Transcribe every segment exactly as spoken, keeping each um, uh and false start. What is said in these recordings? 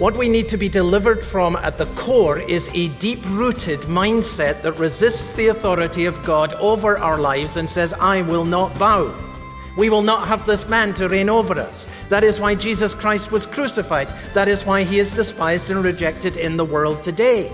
What we need to be delivered from at the core is a deep-rooted mindset that resists the authority of God over our lives and says, I will not bow. We will not have this man to reign over us. That is why Jesus Christ was crucified. That is why he is despised and rejected in the world today.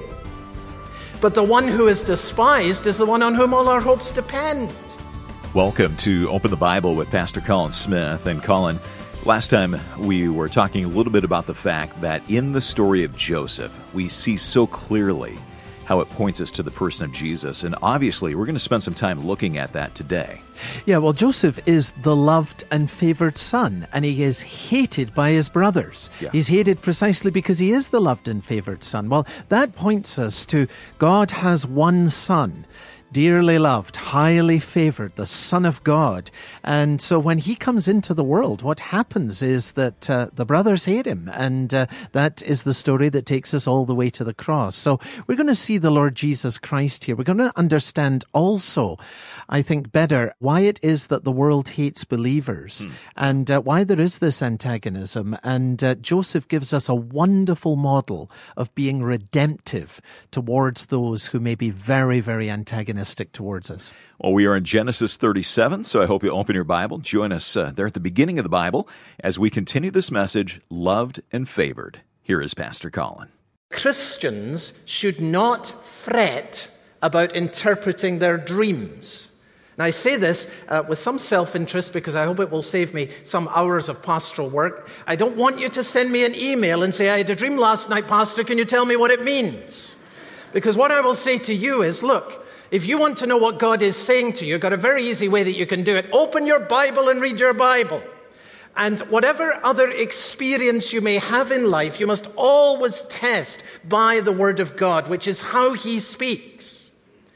But the one who is despised is the one on whom all our hopes depend. Welcome to Open the Bible with Pastor Colin Smith. And Colin, last time we were talking a little bit about the fact that in the story of Joseph, we see so clearly how it points us to the person of Jesus. And obviously, we're going to spend some time looking at that today. Yeah, well, Joseph is the loved and favored son, and he is hated by his brothers. Yeah. He's hated precisely because he is the loved and favored son. Well, that points us to God has one son, dearly loved, highly favored, the Son of God. And so when he comes into the world, what happens is that uh, the brothers hate him. And uh, that is the story that takes us all the way to the cross. So we're going to see the Lord Jesus Christ here. We're going to understand also, I think, better why it is that the world hates believers hmm. and uh, why there is this antagonism. And uh, Joseph gives us a wonderful model of being redemptive towards those who may be very, very antagonistic towards us. Well, we are in Genesis thirty-seven, so I hope you open your Bible. Join us uh, there at the beginning of the Bible as we continue this message, Loved and Favored. Here is Pastor Colin. Christians should not fret about interpreting their dreams. And I say this uh, with some self-interest because I hope it will save me some hours of pastoral work. I don't want you to send me an email and say, I had a dream last night, Pastor, can you tell me what it means? Because what I will say to you is, look, if you want to know what God is saying to you, you've got a very easy way that you can do it. Open your Bible and read your Bible. And whatever other experience you may have in life, you must always test by the Word of God, which is how He speaks.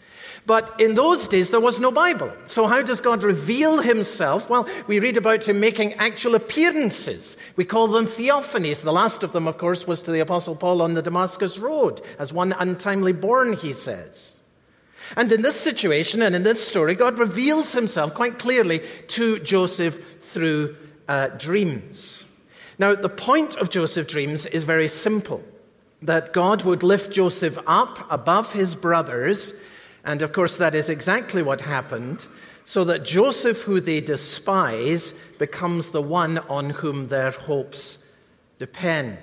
But in those days, there was no Bible. So how does God reveal Himself? Well, we read about Him making actual appearances. We call them theophanies. The last of them, of course, was to the Apostle Paul on the Damascus Road, as one untimely born, he says. And in this situation and in this story, God reveals Himself quite clearly to Joseph through uh, dreams. Now, the point of Joseph's dreams is very simple, that God would lift Joseph up above his brothers. And of course, that is exactly what happened, so that Joseph, who they despise, becomes the one on whom their hopes depend.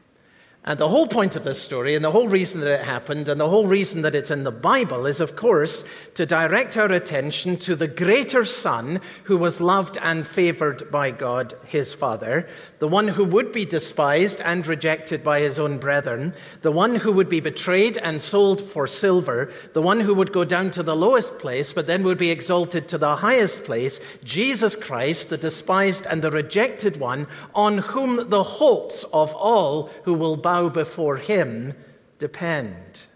And the whole point of this story, and the whole reason that it happened, and the whole reason that it's in the Bible is, of course, to direct our attention to the greater Son who was loved and favored by God, his Father, the one who would be despised and rejected by his own brethren, the one who would be betrayed and sold for silver, the one who would go down to the lowest place, but then would be exalted to the highest place, Jesus Christ, the despised and the rejected one, on whom the hopes of all who will bow before him depend.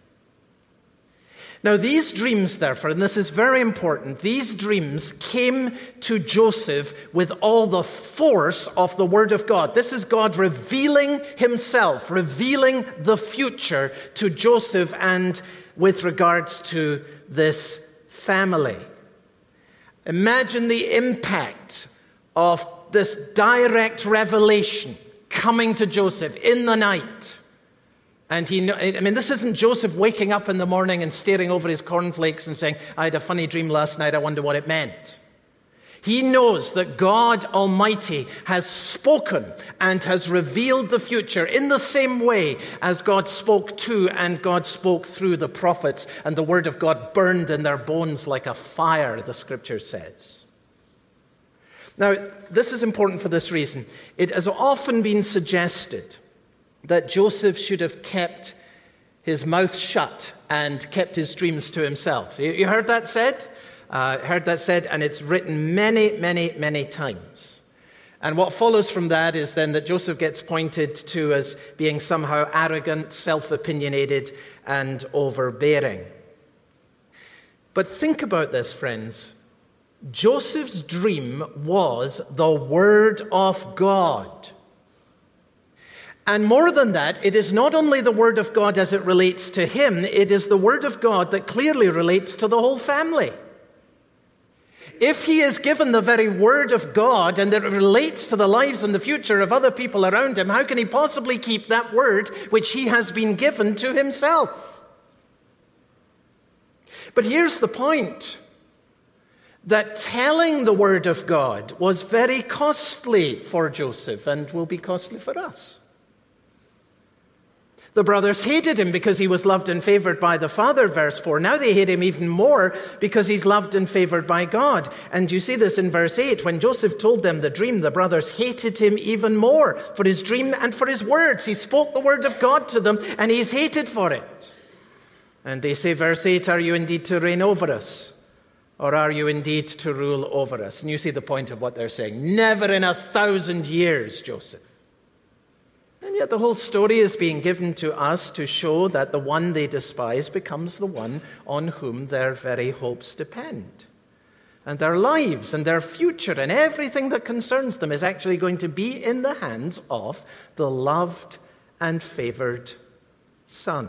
Now, these dreams, therefore, and this is very important, these dreams came to Joseph with all the force of the Word of God. This is God revealing Himself, revealing the future to Joseph and with regards to this family. Imagine the impact of this direct revelation coming to Joseph in the night. And he, I mean, this isn't Joseph waking up in the morning and staring over his cornflakes and saying, I had a funny dream last night, I wonder what it meant. He knows that God Almighty has spoken and has revealed the future in the same way as God spoke to and God spoke through the prophets, and the Word of God burned in their bones like a fire, the Scripture says. Now, this is important for this reason. It has often been suggested that Joseph should have kept his mouth shut and kept his dreams to himself. You heard that said? Uh, heard that said, and it's written many, many, many times. And what follows from that is then that Joseph gets pointed to as being somehow arrogant, self-opinionated, and overbearing. But think about this, friends. Joseph's dream was the Word of God. And more than that, it is not only the Word of God as it relates to him, it is the Word of God that clearly relates to the whole family. If he is given the very word of God and that it relates to the lives and the future of other people around him, how can he possibly keep that word which he has been given to himself? But here's the point, that telling the word of God was very costly for Joseph and will be costly for us. The brothers hated him because he was loved and favored by the Father, verse four. Now they hate him even more because he's loved and favored by God. And you see this in verse eight. When Joseph told them the dream, the brothers hated him even more for his dream and for his words. He spoke the word of God to them, and he's hated for it. And they say, verse eight, are you indeed to reign over us? Or are you indeed to rule over us? And you see the point of what they're saying. Never in a thousand years, Joseph. And yet the whole story is being given to us to show that the one they despise becomes the one on whom their very hopes depend. And their lives and their future and everything that concerns them is actually going to be in the hands of the loved and favored Son.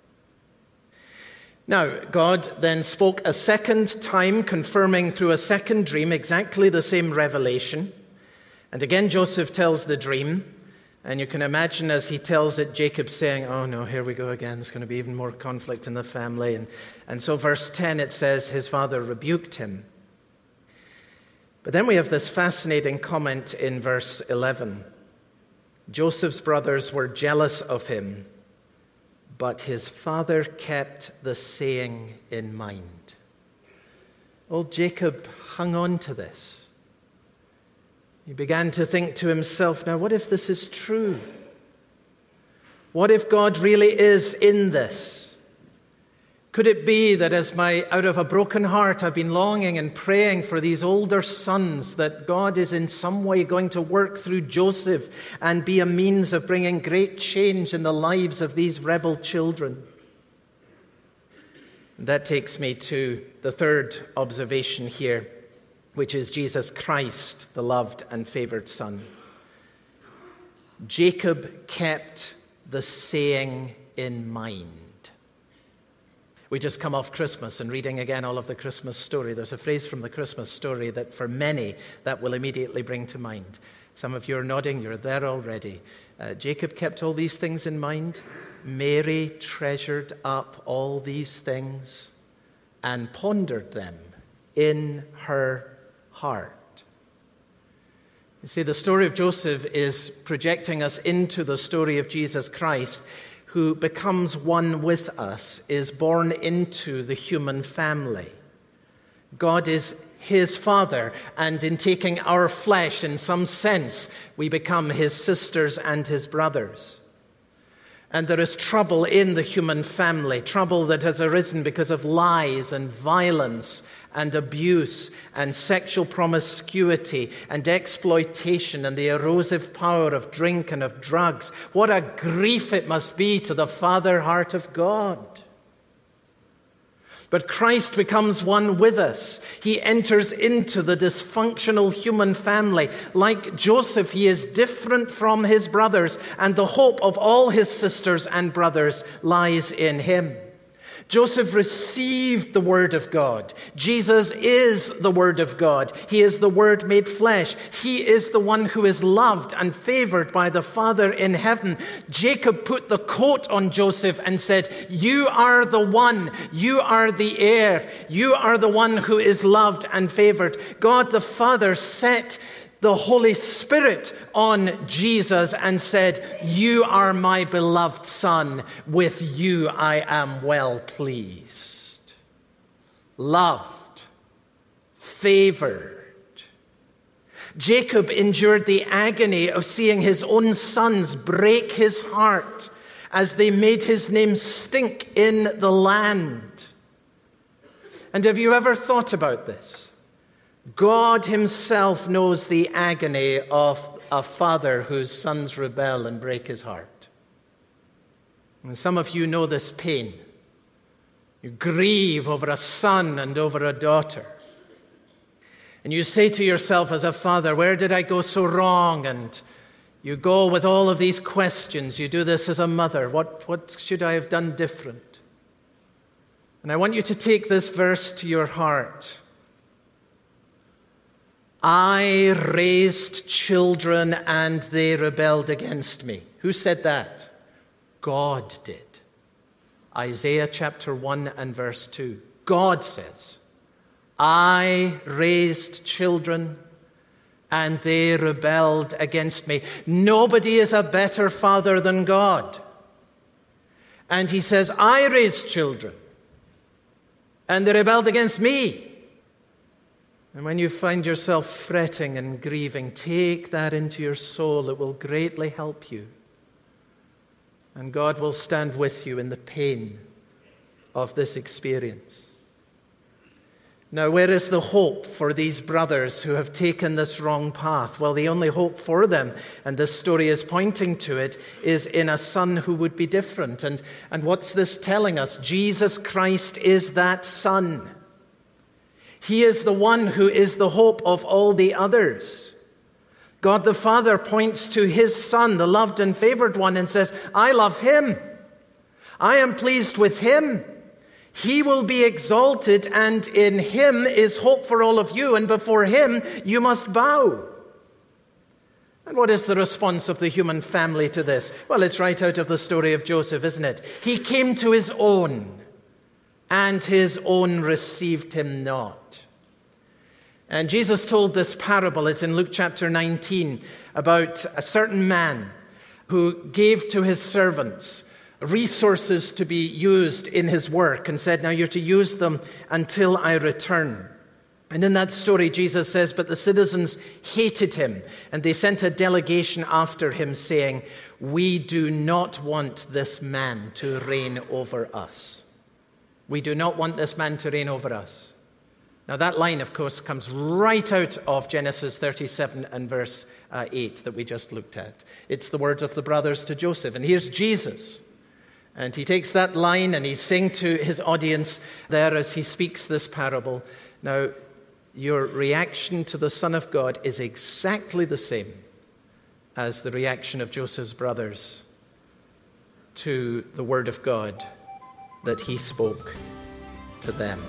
Now, God then spoke a second time, confirming through a second dream exactly the same revelation. And again, Joseph tells the dream. And you can imagine as he tells it, Jacob saying, oh no, here we go again. There's going to be even more conflict in the family. And, and so verse ten, it says, his father rebuked him. But then we have this fascinating comment in verse eleven. Joseph's brothers were jealous of him, but his father kept the saying in mind. Old Jacob hung on to this. He began to think to himself, now what if this is true? What if God really is in this? Could it be that as my out of a broken heart I've been longing and praying for these older sons, that God is in some way going to work through Joseph and be a means of bringing great change in the lives of these rebel children? And that takes me to the third observation here, which is Jesus Christ, the loved and favored Son. Jacob kept the saying in mind. We just come off Christmas and reading again all of the Christmas story. There's a phrase from the Christmas story that for many that will immediately bring to mind. Some of you are nodding, you're there already. Uh, Jacob kept all these things in mind. Mary treasured up all these things and pondered them in her heart. You see, the story of Joseph is projecting us into the story of Jesus Christ, who becomes one with us, is born into the human family. God is his father, and in taking our flesh, in some sense, we become his sisters and his brothers. And there is trouble in the human family, trouble that has arisen because of lies and violence and abuse and sexual promiscuity and exploitation and the erosive power of drink and of drugs. What a grief it must be to the Father heart of God. But Christ becomes one with us. He enters into the dysfunctional human family. Like Joseph, he is different from his brothers, and the hope of all his sisters and brothers lies in him. Joseph received the Word of God. Jesus is the Word of God. He is the Word made flesh. He is the one who is loved and favored by the Father in heaven. Jacob put the coat on Joseph and said, you are the one. You are the heir. You are the one who is loved and favored. God the Father set the Holy Spirit on Jesus and said, you are my beloved Son. With you I am well pleased. Loved. Favored. Jacob endured the agony of seeing his own sons break his heart as they made his name stink in the land. And have you ever thought about this? God himself knows the agony of a father whose sons rebel and break his heart. And some of you know this pain. You grieve over a son and over a daughter. And you say to yourself as a father, where did I go so wrong? And you go with all of these questions. You do this as a mother. What, what should I have done different? And I want you to take this verse to your heart. I raised children and they rebelled against me. Who said that? God did. Isaiah chapter one and verse two. God says, I raised children and they rebelled against me. Nobody is a better father than God. And he says, I raised children and they rebelled against me. And when you find yourself fretting and grieving, take that into your soul. It will greatly help you. And God will stand with you in the pain of this experience. Now, where is the hope for these brothers who have taken this wrong path? Well, the only hope for them, and this story is pointing to it, is in a son who would be different. And, and what's this telling us? Jesus Christ is that son. He is the one who is the hope of all the others. God the Father points to his Son, the loved and favored one, and says, I love him. I am pleased with him. He will be exalted, and in him is hope for all of you, and before him you must bow. And what is the response of the human family to this? Well, it's right out of the story of Joseph, isn't it? He came to his own, and his own received him not. And Jesus told this parable, it's in Luke chapter nineteen, about a certain man who gave to his servants resources to be used in his work and said, now you're to use them until I return. And in that story, Jesus says, but the citizens hated him, and they sent a delegation after him saying, we do not want this man to reign over us. We do not want this man to reign over us. Now that line, of course, comes right out of Genesis thirty-seven and verse uh, eight that we just looked at. It's the words of the brothers to Joseph. And here's Jesus. And he takes that line and he's saying to his audience there as he speaks this parable, now your reaction to the Son of God is exactly the same as the reaction of Joseph's brothers to the word of God that he spoke to them.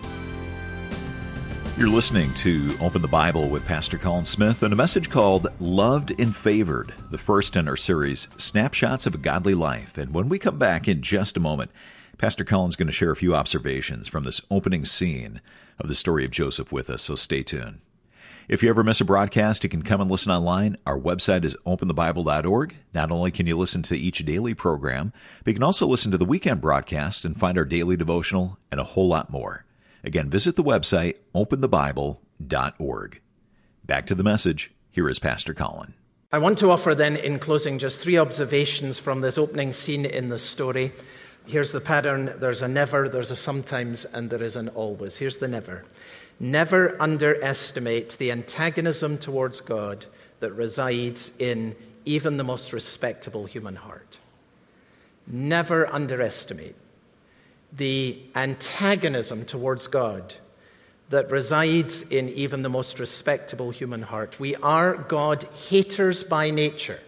You're listening to Open the Bible with Pastor Colin Smith and a message called Loved and Favored, the first in our series, Snapshots of a Godly Life. And when we come back in just a moment, Pastor Colin's going to share a few observations from this opening scene of the story of Joseph with us, so stay tuned. If you ever miss a broadcast, you can come and listen online. Our website is open the bible dot org. Not only can you listen to each daily program, but you can also listen to the weekend broadcast and find our daily devotional and a whole lot more. Again, visit the website, open the bible dot org. Back to the message. Here is Pastor Colin. I want to offer then, in closing, just three observations from this opening scene in the story. Here's the pattern. There's a never, there's a sometimes, and there is an always. Here's the never. Never underestimate the antagonism towards God that resides in even the most respectable human heart. Never underestimate the antagonism towards God that resides in even the most respectable human heart. We are God haters by nature.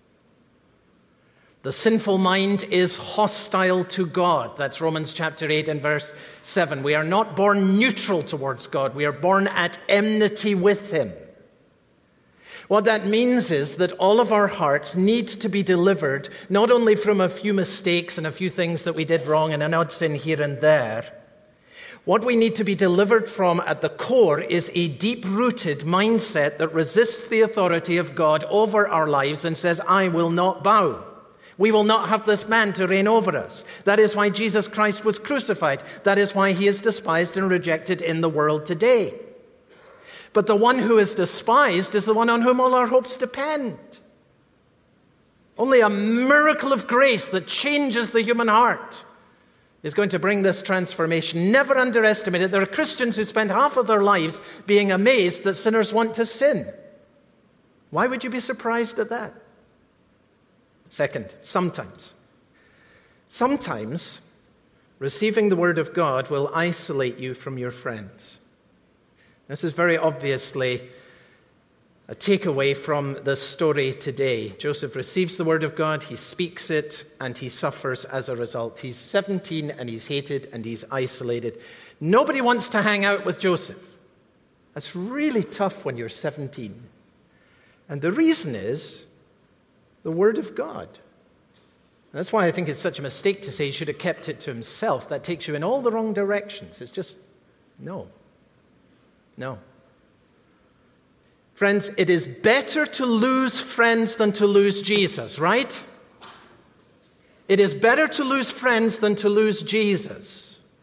The sinful mind is hostile to God. That's Romans chapter eight and verse seven. We are not born neutral towards God. We are born at enmity with him. What that means is that all of our hearts need to be delivered, not only from a few mistakes and a few things that we did wrong and an odd sin here and there. What we need to be delivered from at the core is a deep-rooted mindset that resists the authority of God over our lives and says, I will not bow. We will not have this man to reign over us. That is why Jesus Christ was crucified. That is why he is despised and rejected in the world today. But the one who is despised is the one on whom all our hopes depend. Only a miracle of grace that changes the human heart is going to bring this transformation. Never underestimate it. There are Christians who spend half of their lives being amazed that sinners want to sin. Why would you be surprised at that? Second, sometimes. Sometimes receiving the word of God will isolate you from your friends. This is very obviously a takeaway from the story today. Joseph receives the word of God, he speaks it, and he suffers as a result. He's seventeen and he's hated and he's isolated. Nobody wants to hang out with Joseph. That's really tough when you're seventeen. And the reason is the Word of God. And that's why I think it's such a mistake to say he should have kept it to himself. That takes you in all the wrong directions. It's just, no. No. Friends, it is better to lose friends than to lose Jesus, right? It is better to lose friends than to lose Jesus.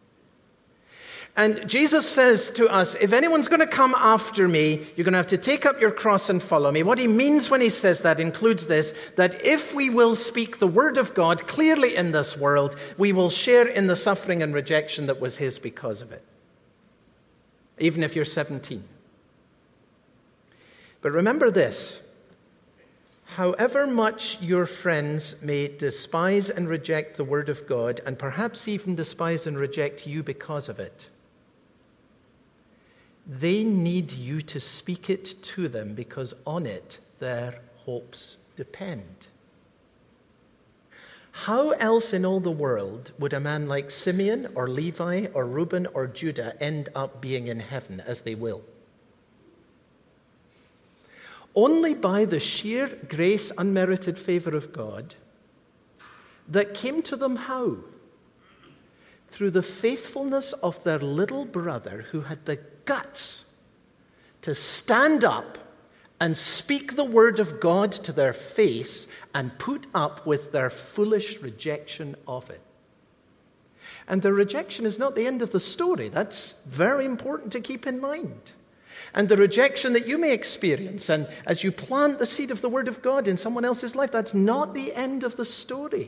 And Jesus says to us, if anyone's going to come after me, you're going to have to take up your cross and follow me. What he means when he says that includes this, that if we will speak the word of God clearly in this world, we will share in the suffering and rejection that was his because of it. Even if you're seventeen. But remember this, however much your friends may despise and reject the word of God, and perhaps even despise and reject you because of it, they need you to speak it to them because on it their hopes depend. How else in all the world would a man like Simeon or Levi or Reuben or Judah end up being in heaven as they will? Only by the sheer grace, unmerited favor of God that came to them how? Through the faithfulness of their little brother who had the guts to stand up and speak the word of God to their face and put up with their foolish rejection of it. And the rejection is not the end of the story. That's very important to keep in mind. And the rejection that you may experience, and as you plant the seed of the word of God in someone else's life, that's not the end of the story.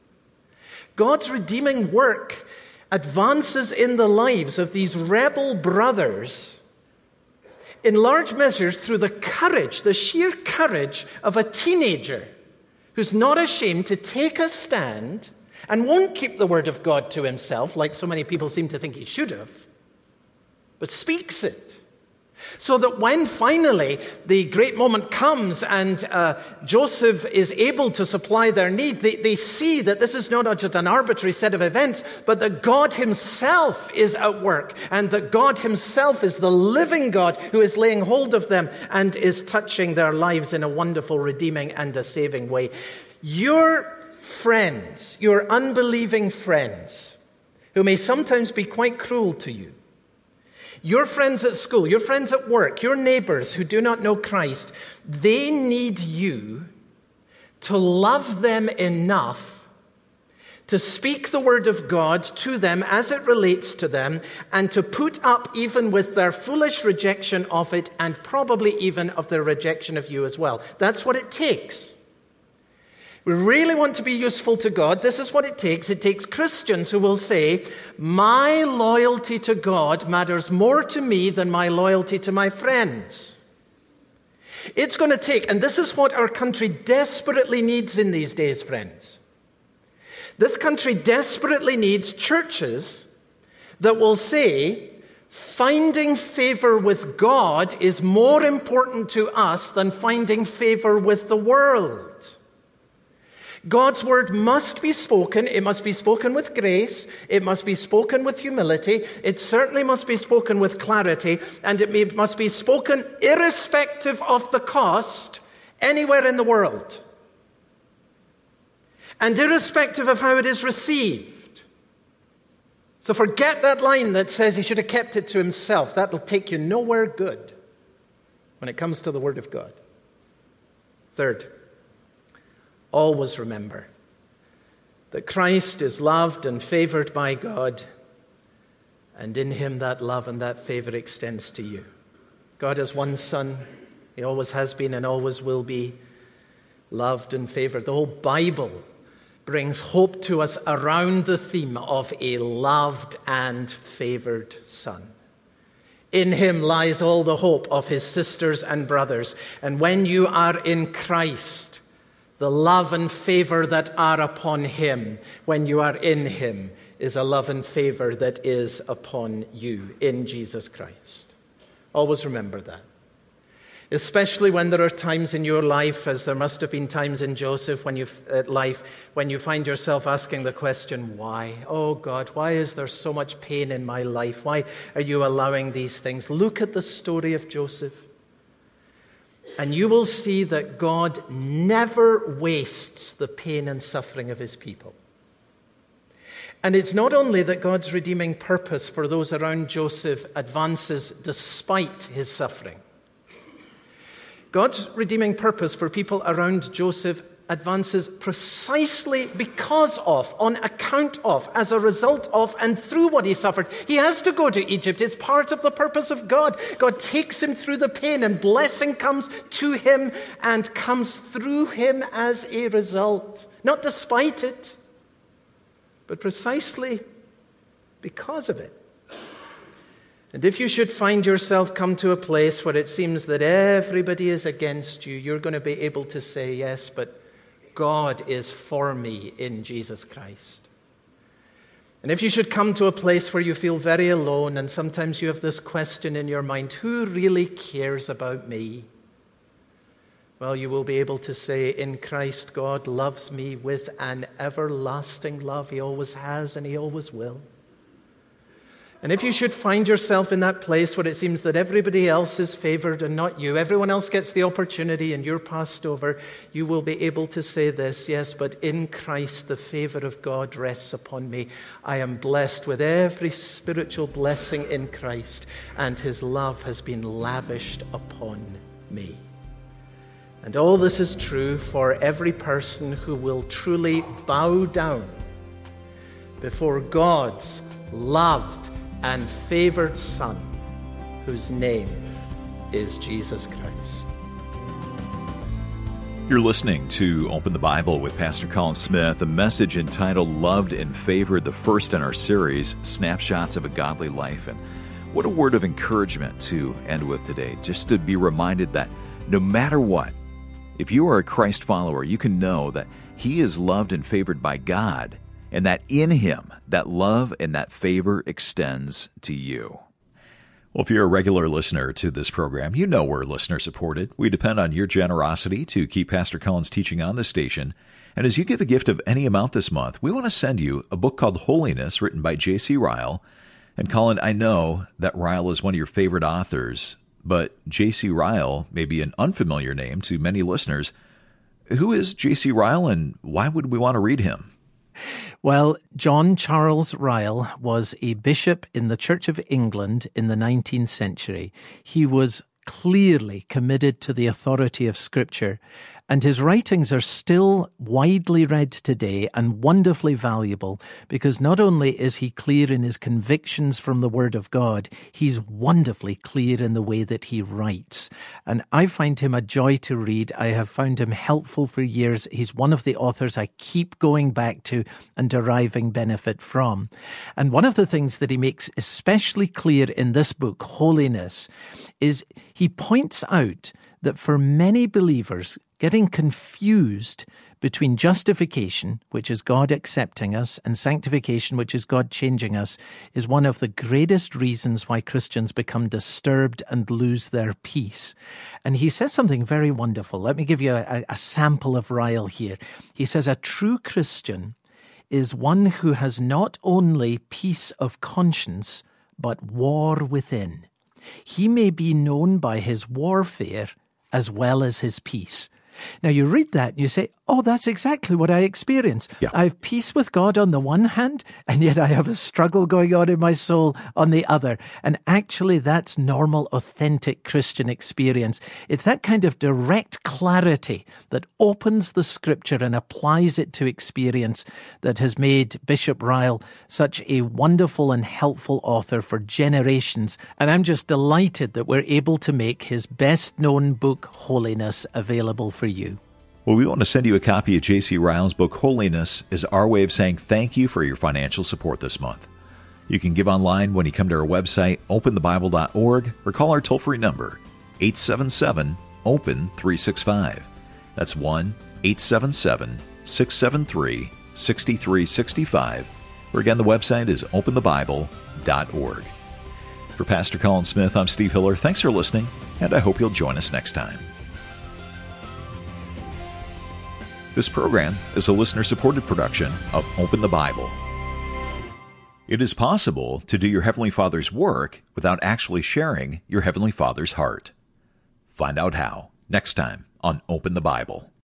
God's redeeming work advances in the lives of these rebel brothers in large measures through the courage, the sheer courage of a teenager who's not ashamed to take a stand and won't keep the word of God to himself like so many people seem to think he should have, but speaks it. So that when finally the great moment comes and uh, Joseph is able to supply their need, they, they see that this is not just an arbitrary set of events, but that God himself is at work, and that God himself is the living God who is laying hold of them and is touching their lives in a wonderful, redeeming and a saving way. Your friends, your unbelieving friends, who may sometimes be quite cruel to you, your friends at school, your friends at work, your neighbors who do not know Christ, they need you to love them enough to speak the word of God to them as it relates to them, and to put up even with their foolish rejection of it, and probably even of their rejection of you as well. That's what it takes. We really want to be useful to God. This is what it takes. It takes Christians who will say, my loyalty to God matters more to me than my loyalty to my friends. It's going to take, and this is what our country desperately needs in these days, friends. This country desperately needs churches that will say, finding favor with God is more important to us than finding favor with the world. God's word must be spoken. It must be spoken with grace. It must be spoken with humility. It certainly must be spoken with clarity. And it may, must be spoken irrespective of the cost anywhere in the world. And irrespective of how it is received. So forget that line that says he should have kept it to himself. That will take you nowhere good when it comes to the word of God. Third, always remember that Christ is loved and favored by God, and in him that love and that favor extends to you. God has one Son. He always has been and always will be loved and favored. The whole Bible brings hope to us around the theme of a loved and favored Son. In him lies all the hope of his sisters and brothers. And when you are in Christ, the love and favor that are upon him, when you are in him, is a love and favor that is upon you in Jesus Christ. Always remember that. Especially when there are times in your life, as there must have been times in Joseph when you uh, life, when you find yourself asking the question, why? Oh God, why is there so much pain in my life? Why are you allowing these things? Look at the story of Joseph, and you will see that God never wastes the pain and suffering of his people. And it's not only that God's redeeming purpose for those around Joseph advances despite his suffering. God's redeeming purpose for people around Joseph advances precisely because of, on account of, as a result of, and through what he suffered. He has to go to Egypt. It's part of the purpose of God. God takes him through the pain, and blessing comes to him and comes through him as a result. Not despite it, but precisely because of it. And if you should find yourself come to a place where it seems that everybody is against you, you're going to be able to say, yes, but God is for me in Jesus Christ. And if you should come to a place where you feel very alone, and sometimes you have this question in your mind, who really cares about me? Well, you will be able to say, in Christ, God loves me with an everlasting love. He always has and he always will. And if you should find yourself in that place where it seems that everybody else is favored and not you, everyone else gets the opportunity and you're passed over, you will be able to say this, yes, but in Christ the favor of God rests upon me. I am blessed with every spiritual blessing in Christ, and his love has been lavished upon me. And all this is true for every person who will truly bow down before God's loved and favored Son, whose name is Jesus Christ. You're listening to Open the Bible with Pastor Colin Smith, a message entitled Loved and Favored, the first in our series, Snapshots of a Godly Life. And what a word of encouragement to end with today, just to be reminded that no matter what, if you are a Christ follower, you can know that he is loved and favored by God, and that in him, that love and that favor extends to you. Well, if you're a regular listener to this program, you know we're listener-supported. We depend on your generosity to keep Pastor Colin's teaching on this station. And as you give a gift of any amount this month, we want to send you a book called Holiness, written by J C Ryle. And Colin, I know that Ryle is one of your favorite authors, but J C Ryle may be an unfamiliar name to many listeners. Who is J C Ryle, and why would we want to read him? Well, John Charles Ryle was a bishop in the Church of England in the nineteenth century. He was clearly committed to the authority of Scripture, and his writings are still widely read today and wonderfully valuable, because not only is he clear in his convictions from the Word of God, he's wonderfully clear in the way that he writes. And I find him a joy to read. I have found him helpful for years. He's one of the authors I keep going back to and deriving benefit from. And one of the things that he makes especially clear in this book, Holiness, is he points out that for many believers, getting confused between justification, which is God accepting us, and sanctification, which is God changing us, is one of the greatest reasons why Christians become disturbed and lose their peace. And he says something very wonderful. Let me give you a, a sample of Ryle here. He says, a true Christian is one who has not only peace of conscience, but war within. He may be known by his warfare as well as his peace. Now, you read that and you say, oh, that's exactly what I experience. Yeah. I have peace with God on the one hand, and yet I have a struggle going on in my soul on the other. And actually, that's normal, authentic Christian experience. It's that kind of direct clarity that opens the Scripture and applies it to experience that has made Bishop Ryle such a wonderful and helpful author for generations. And I'm just delighted that we're able to make his best-known book, Holiness, available for you. Well, we want to send you a copy of J C Ryle's book, Holiness, as our way of saying thank you for your financial support this month. You can give online when you come to our website, open the bible dot org, or call our toll-free number, eight seven seven, open three six five. That's one eight seven seven, six seven three, six three six five. Or again, the website is open the bible dot org. For Pastor Colin Smith, I'm Steve Hiller. Thanks for listening. and I hope you'll join us next time. This program is a listener-supported production of Open the Bible. It is possible to do your Heavenly Father's work without actually sharing your Heavenly Father's heart. Find out how next time on Open the Bible.